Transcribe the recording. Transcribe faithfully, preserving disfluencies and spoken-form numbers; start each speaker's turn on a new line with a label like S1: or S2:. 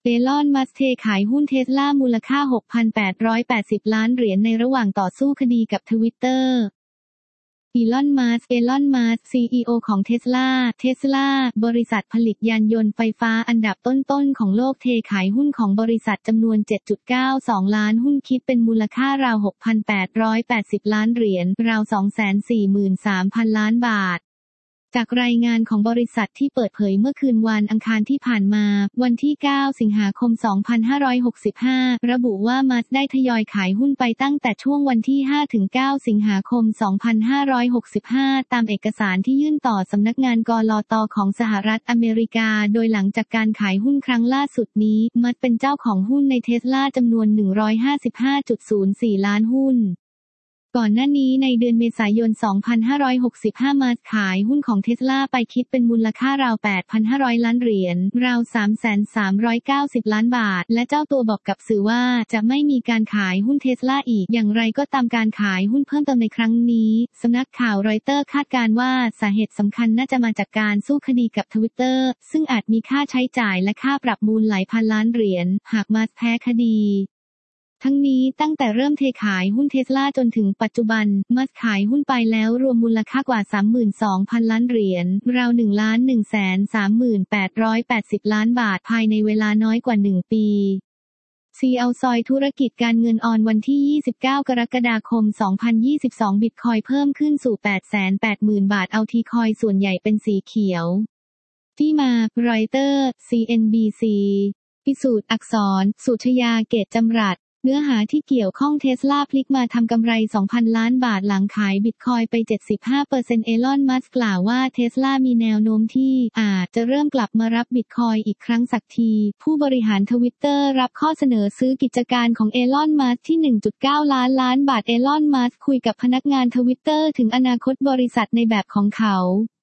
S1: เอลอน มัสก์เทขายหุ้นเทสลามูลค่า หกพันแปดร้อยแปดสิบ ล้านเหรียญในระหว่างต่อสู้คดีกับทวิตเตอร์อีลอน มัสก์ เอลอน มัสก์ ซี อี โอ ของเทสลา เทสลา บริษัทผลิตยานยนต์ไฟฟ้าอันดับต้นๆของโลกเทขายหุ้นของบริษัทจำนวน เจ็ดจุดเก้าสอง ล้านหุ้นคิดเป็นมูลค่าราว หกพันแปดร้อยแปดสิบ ล้านเหรียญ ราว สองแสนสี่หมื่นสามพัน ล้านบาทจากรายงานของบริษัทที่เปิดเผยเมื่อคืนวันอังคารที่ผ่านมาวันที่เก้าสิงหาคมสองพันห้าร้อยหกสิบห้าระบุว่ามัสก์ได้ทยอยขายหุ้นไปตั้งแต่ช่วงวันที่ห้าถึงเก้าสิงหาคมสองพันห้าร้อยหกสิบห้าตามเอกสารที่ยื่นต่อสำนักงานกลต.ของสหรัฐอเมริกาโดยหลังจากการขายหุ้นครั้งล่าสุดนี้มัสก์เป็นเจ้าของหุ้นในเทสลาจำนวน หนึ่งร้อยห้าสิบห้าจุดศูนย์สี่ ล้านหุ้นก่อนหน้านี้ในเดือนเมษายน สองพันห้าร้อยหกสิบห้า มัสก์ขายหุ้นของเทสลาไปคิดเป็นมูลค่าราว แปดพันห้าร้อย ล้านเหรียญ ราว สามแสนสามร้อยเก้าสิบ ล้านบาทและเจ้าตัวบอกกับสื่อว่าจะไม่มีการขายหุ้นเทสลาอีกอย่างไรก็ตามการขายหุ้นเพิ่มเติมในครั้งนี้สำนักข่าวรอยเตอร์คาดการณ์ว่าสาเหตุสำคัญน่าจะมาจากการสู้คดีกับทวิตเตอร์ซึ่งอาจมีค่าใช้จ่ายและค่าปรับมูลหลายพันล้านเหรียญหากมัสก์แพ้คดีทั้งนี้ตั้งแต่เริ่มเทขายหุ้นเทสลาจนถึงปัจจุบันมัสก์ขายหุ้นไปแล้วรวมมูลค่ากว่า สามหมื่นสองพัน ล้านเหรียญราว หนึ่งล้านหนึ่งแสนสามหมื่นแปดร้อยแปดสิบ ล้านบาทภายในเวลาน้อยกว่าหนึ่งปีซีเอาซอยธุรกิจการเงินออนวันที่ยี่สิบเก้ากรกฎาคมสองพันยี่สิบสองบิตคอยน์เพิ่มขึ้นสู่ แปดแสนแปดหมื่น บาทเอาทีคอยน์ส่วนใหญ่เป็นสีเขียวที่มารอยเตอร์ ซี เอ็น บี ซี พิสูจน์อักษรสุชยาเกตจำรัดเนื้อหาที่เกี่ยวข้องเทสลาพลิกมาทำกำไร สองพัน ล้านบาทหลังขายบิตคอยน์ไป เจ็ดสิบห้าเปอร์เซ็นต์ เอลอน มัสก์กล่าวว่าเทสลามีแนวโน้มที่อาจจะเริ่มกลับมารับบิตคอยน์อีกครั้งสักทีผู้บริหารทวิตเตอร์รับข้อเสนอซื้อกิจการของเอลอน มัสก์ที่ หนึ่งจุดเก้า ล้านล้านบาทเอลอน มัสก์คุยกับพนักงานทวิตเตอร์ถึงอนาคตบริษัทในแบบของเขา